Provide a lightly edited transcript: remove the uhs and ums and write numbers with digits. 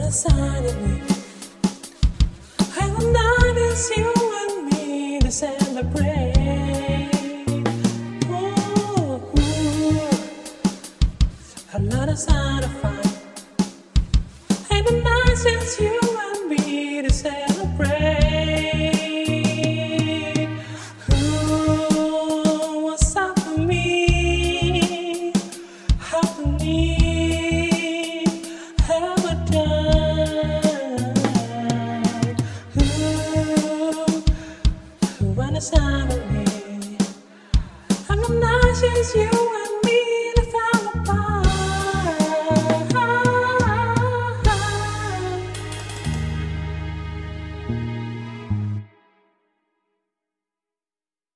other side of me. And the night is you and me to celebrate. Ooh, another side of fun. And the night is you and me to celebrate. Ooh, what's up for me? Happily ever done. Ooh, when it's time of me, I'm the night is you.